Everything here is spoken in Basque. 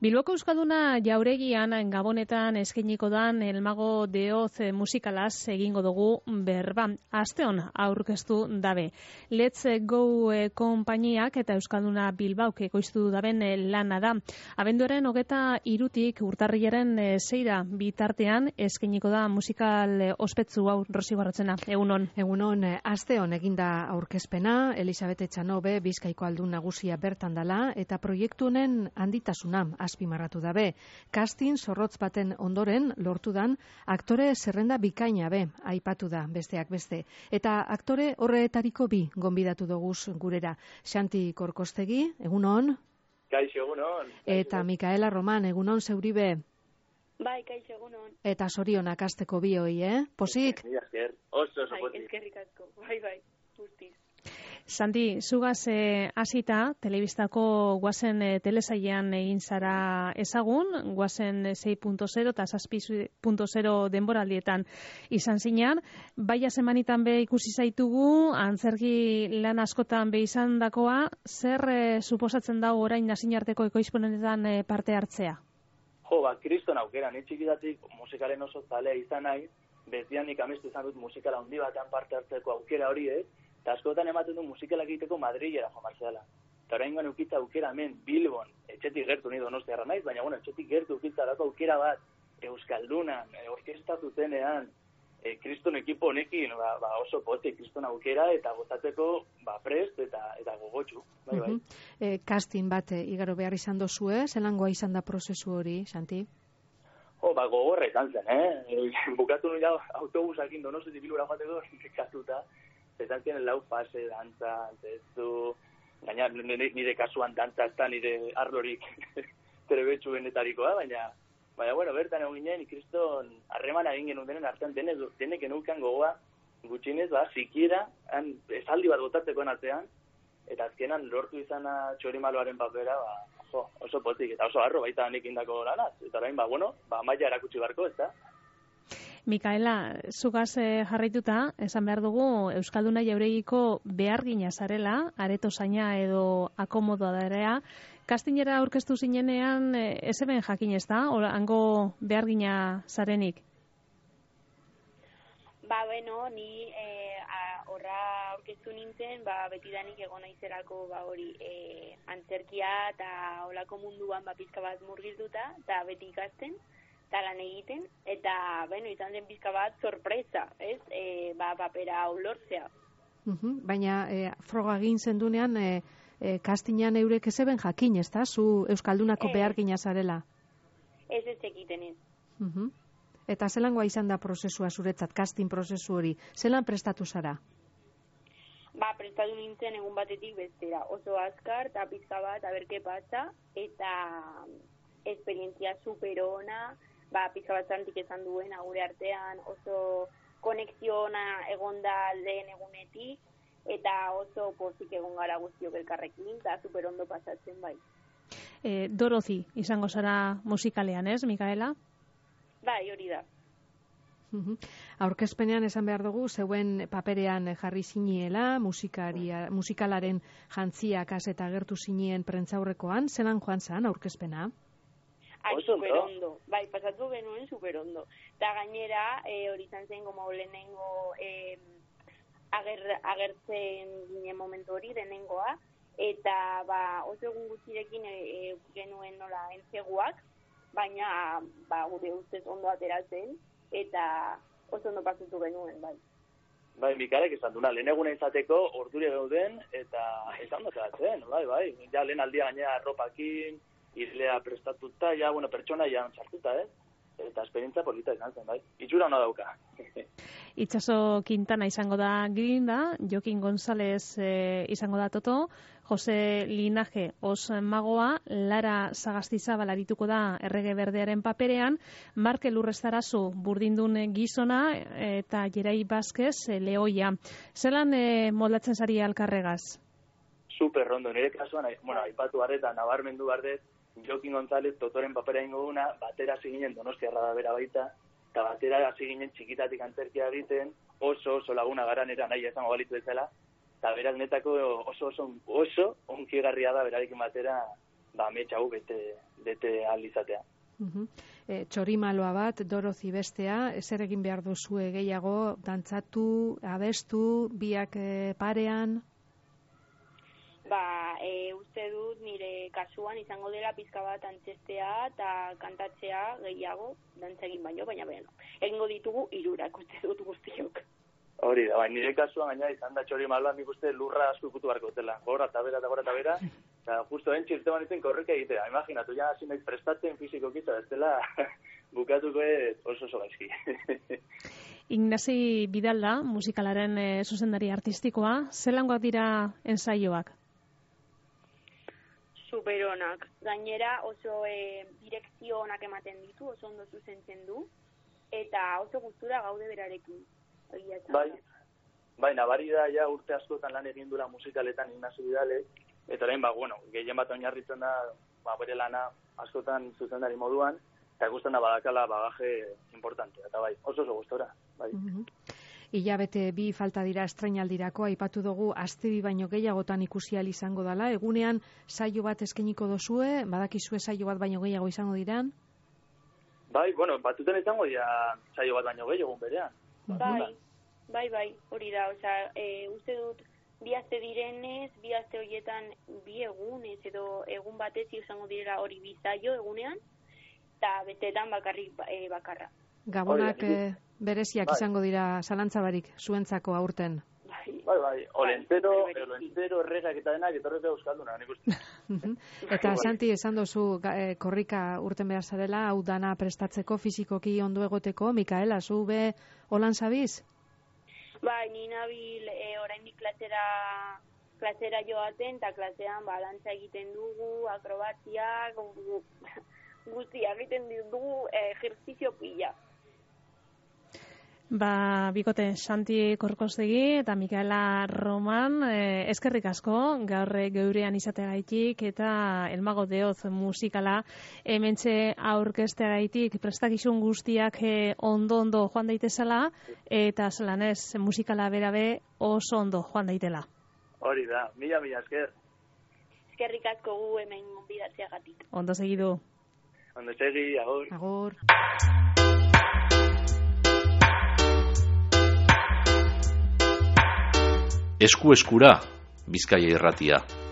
Bilboko Euskalduna Jauregian Gabonetan eskainiko dan El Mago de Oz musikalaz egingo dugu berba. Asteon aurkeztu dabe. Let's Go konpainiak eta Euskalduna Bilbauk ekoiztu daben lana da. Abenduaren 23tik urtarrilaren 6 bitartean eskainiko da musikal ospetsu hau. Rosi Barrotzena, egunon. Egunon, asteon eginda aurkezpena, Elisabet Etxanobe Bizkaiko aldun nagusia bertan dala eta proiektu honen handitasuna azpimarratu dabe. Casting zorrotz baten ondoren lortudan aktore zerrenda bikaina be, aipatu da besteak beste. Eta aktore horretariko 2 gonbidatu doguz gurera. Xanti Korkostegi, egunon. Kaixo, egunon. Eta Mikaela Roman, egunon zeuribe. Bai, kaixo, egunon. Eta sorionak asteko bioi, Posik? Mila esker, oso pozik. Eskerrik asko, bai, guztiz. Santi, zugaz hasita, telebistako guazen telesailean egin zara ezagun, guazen 6.0 eta 6.0 denboraldietan izan zinean. Baia semanitan be ikusi zaitugu, antzerki lan askotan be izan dakoa, zer suposatzen dago orain nazinarteko ekoizpenetan parte hartzea? Kriston aukera, ni txikidatik musikalen oso zalea izan nahi, betian nik amestu izan dut musikala handi batean parte hartzeko aukera horiek, eta askotan ematen du musikalak egiteko Madrilera jomartzeala. Eta orain guen ukitza aukera hemen Bilbon, etxetik gertu ni Donostiarra naiz, baina etxetik gertu ukitza dako aukera bat Euskaldunan, orkestatu zenean, Kriston ekipo honekin, oso pote Kriston aukera eta gozatzeko prest eta gogotxu. Bai. Casting bat igaro behar izan dozue, zelangoa izan da prozesu hori, Santi? Gogorra izan zen, Bukatu nuen autobusakin Donostitik Bilbora joateko, nekatuta. Ezan ziren 4 fase, dantza, testu, gaina nire kasuan dantza ez da nire arlorik trebetsuenetarikoa, baina bertan egon ginen, Kriston harremana egin genuen denen artean, denek genukan gogoa, gutxinez, sikiera, esaldi bat gotatzekoen artean, eta azkenan lortu izana Txorimaloaren papera, oso pozik, eta oso harro baita nik indako lanaz, eta orain, maila erakutsi barko, ez da? Mikaela, zugaz jarraituta, esan behar dugu, Euskalduna Jauregiko behargina zarela, areto zaina edo akomodoa darea. Kastinera aurkeztu zinenean, ez eben jakin ez da, hango behargina zarenik? Ni horra aurkeztu nintzen, betidanik egon naizerako antzerkia eta olako munduan pizka bat murgilduta, eta beti ikasten, eta lan egiten, eta izan den pizka bat sorpresa, ez? Papera ulortzea. Baina froga egin zendunean, castingan eurek ez eben jakin, ez da? Zu Euskaldunako behargina zarela? Ez egiten ez. Eta zelangoa izan da prozesua zuretzat, casting prozesu hori? Zelan prestatu zara? Prestatu nintzen egun batetik bestera. Oso azkar, eta pizka bat, aberke pasa, eta esperientzia super ona, pizka bat zantik esan duen, gure artean oso konexiona egonda lehen egunetik, eta oso pozik egon gara guztiok elkarrekin, eta super ondo pasatzen bai. Dorothy izango zara musikalean, ez, Mikaela? Bai, hori da. Aurkezpenean esan behar dugu, zeuen paperean jarri ziniela, musikalaren jantziak eta agertu zinien prentzaurrekoan, zelan joan zan aurkezpena? Super ondo. Bai, pasatu genuen super ondo. Eta gainera, hori izan zen goma lehenengo agertzen ginen momentu hori, lehenengoa, eta oso egun gutxirekin genuen nola entzeguak, baina gure ustez ondo ateratzen, eta oso ondo pasatu genuen, bai. Bai, Mikalek esan duna, lehen eguna izateko ordure gauden, eta esan ondo ateratzen, bai. Ja, lehen aldia gainera arropakin, izlea prestatuta, pertsona sartuta, eta esperientza polita izan zen, bai. Itxura hona dauka. Itxaso Quintana izango da Grinda, Jokin González izango da Toto, Jose Linaje Os Magoa, Lara Sagastizabal arituko da Errege Berdearen paperean, Markel Urrestarazu Burdindun Gizona, eta Jerai Vázquez Leoia. Zelan moldatzen zari alkarregaz? Super rondo, nire kasuan, aipatu barreta, nabarmendu barret, Jokin González Totoren papera ingo duna, batera hasi ginen Donostiarra da bera baita, eta batera hasi ginen txikitatik antzerkia egiten, oso laguna garanera nahi esango balitu ezela, eta berak netako oso onkigarria da berarekin batera ametsa hau bete alizatea. Txorimaloa bat, Dorozi bestea, zer egin behar duzue gehiago, dantzatu, abestu, biak parean? Uste dut nire kasuan izango dela pizka bat antzestea eta kantatzea gehiago dantzegin baino, baina egingo ditugu 3 uste dut guztiok. Hori da, nire kasuan gaina izan da txorimaloa, nik uste lurra asko ikutu barko dela, gora eta bera, eta justo entxirte banitzen korrika egitea, imaginatu, ja hasi naiz prestatzen fizikoki, eta ez dela bukatuko oso gaizki. Ignasi Bidalda, musikalaren zuzendari artistikoa, zelangoak dira ensaioak? Superonak. Gainera oso direkzio onak ematen ditu, oso ondo zuzentzen du, eta oso gustura gaude berarekin. Nabari da, ja urte askotan lan egin dula musikaletan Ignasi Bidalek, eta orain, gehien bat oinarritzen da, bere lana askotan zuzendari moduan, eta ikusten da badakala bagaje importantea, eta oso gustora. Hilabete 2 falta dira estreinaldirako, aipatu dugu aste 2 baino gehiagotan ikusi ahal izango dela, egunean saio bat eskainiko dozue, badakizue saio bat baino gehiago izango diran? Batuten izango dira saio bat baino gehiago berean. Hori da, uste dut 2 aste direnez, 2 aste horietan 2 egunez edo egun batez izango direla hori 2 saio egunean, eta bestetan bakarra. Gabonak bereziak izango dira zalantzabarik zuentzako aurten. Olentero, erregak eta denak etorreta euskalduna, nik uste. Eta Santi, esan dozu korrika urten behar zarela, hau dana prestatzeko, fizikoki ondo egoteko, Mikaela, zu be holan zabiz? Ni nabil oraindik klasera joaten, eta klasean balantza egiten dugu, akrobatiak, guztia egiten dugu ejerzizio pila. Bikote, Santi Korkostegi eta Mikaela Roman, eskerrik asko, gaur geurean izateagaitik eta El Mago de Oz musikala hementxe aurkezteagaitik prestakizun guztiak ondo joan daitezela, eta zelanez musikala berabe oso ondo joan daitela. Hori da, mila esker. Eskerrik asko gu hemen gonbidatzeagatik. Ondo segidu. Ondo segi, agur. Agur. Esku eskura, Bizkaia Irratia.